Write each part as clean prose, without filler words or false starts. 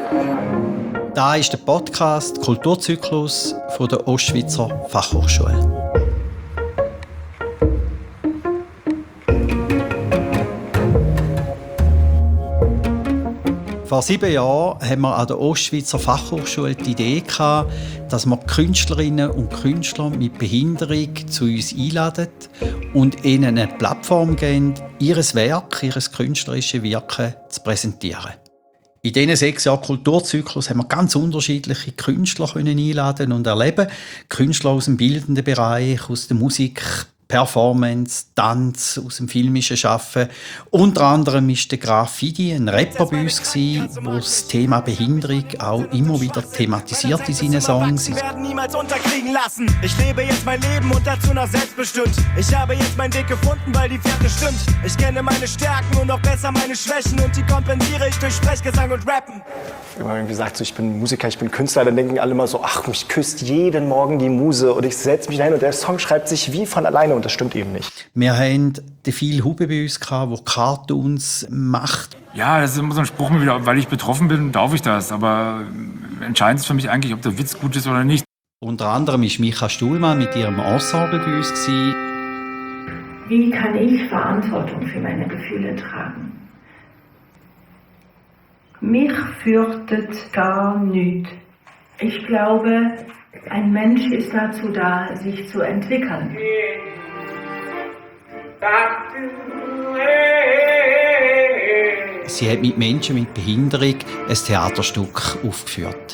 Da ist der Podcast Kulturzyklus von der Ostschweizer Fachhochschule. Vor 7 Jahren haben wir an der Ostschweizer Fachhochschule die Idee gehabt, dass wir Künstlerinnen und Künstler mit Behinderung zu uns einladen und ihnen eine Plattform geben, ihr künstlerisches Wirken zu präsentieren. In diesen 6 Jahren Kulturzyklus haben wir ganz unterschiedliche Künstler einladen und erleben. Künstler aus dem bildenden Bereich, aus der Musik, Performance, Tanz, aus dem filmischen Schaffen. Unter anderem war der Graffiti ein Rapper bei uns, der das Thema Behinderung auch immer wieder thematisiert in seinen Songs. Wir werden niemals unterkriegen lassen. Ich lebe jetzt mein Leben und dazu noch selbstbestimmt. Ich habe jetzt meinen Weg gefunden, weil die Fährte stimmt. Ich kenne meine Stärken und noch besser meine Schwächen und die kompensiere ich durch Sprechgesang und Rappen. Wenn man irgendwie sagt, so, ich bin Musiker, ich bin Künstler, dann denken alle immer so, ach, mich küsst jeden Morgen die Muse und ich setze mich dahin und der Song schreibt sich wie von alleine und das stimmt eben nicht. Wir hatten den Phil Hube bei uns, der Cartoons macht. Ja, das ist immer so ein Spruch, weil ich betroffen bin, darf ich das. Aber entscheidend ist für mich eigentlich, ob der Witz gut ist oder nicht. Unter anderem war Micha Stuhlmann mit ihrem Ensemble bei uns. Wie kann ich Verantwortung für meine Gefühle tragen? Mich fürchtet gar nichts. Ich glaube, ein Mensch ist dazu da, sich zu entwickeln. Sie hat mit Menschen mit Behinderung ein Theaterstück aufgeführt.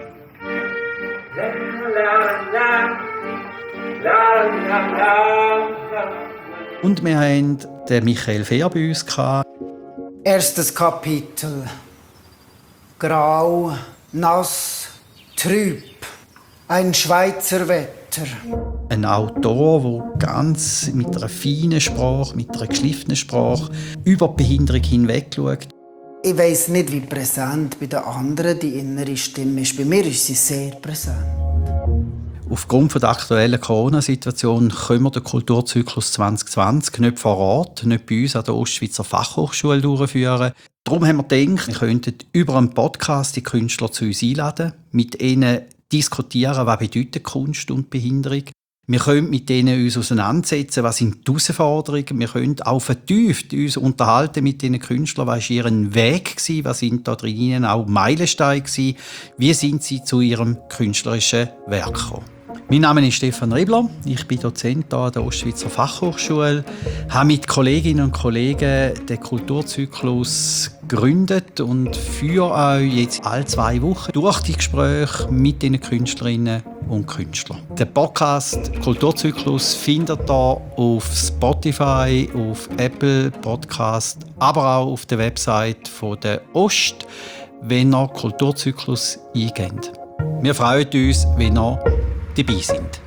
Und wir hatten den Michael Fehr bei uns. Erstes Kapitel. Grau, nass, trüb. Ein Schweizer Wetter. Ein Autor, der ganz mit einer feinen Sprache, mit einer geschliffenen Sprache über die Behinderung hinweg schaut. Ich weiss nicht, wie präsent bei den anderen die innere Stimme ist. Bei mir ist sie sehr präsent. Aufgrund der aktuellen Corona-Situation können wir den Kulturzyklus 2020 nicht vor Ort, nicht bei uns an der Ostschweizer Fachhochschule durchführen. Darum haben wir gedacht, wir könnten über einen Podcast die Künstler zu uns einladen, mit ihnen diskutieren, was bedeutet Kunst und Behinderung. Wir können mit denen uns auseinandersetzen, was sind die Herausforderungen. Wir können auch vertieft uns unterhalten mit diesen Künstlern, was war ihr Weg gewesen, was sind da drinnen auch Meilensteine gewesen, wie sind sie zu ihrem künstlerischen Werk gekommen. Mein Name ist Stefan Riebler, ich bin Dozent hier an der Ostschweizer Fachhochschule, habe mit Kolleginnen und Kollegen den Kulturzyklus gegründet und führe euch jetzt alle 2 Wochen durch die Gespräche mit den Künstlerinnen und Künstlern. Den Podcast Kulturzyklus findet ihr auf Spotify, auf Apple Podcast, aber auch auf der Website von der Ost, wenn ihr Kulturzyklus eingebt. Wir freuen uns, wenn ihr dabei sind.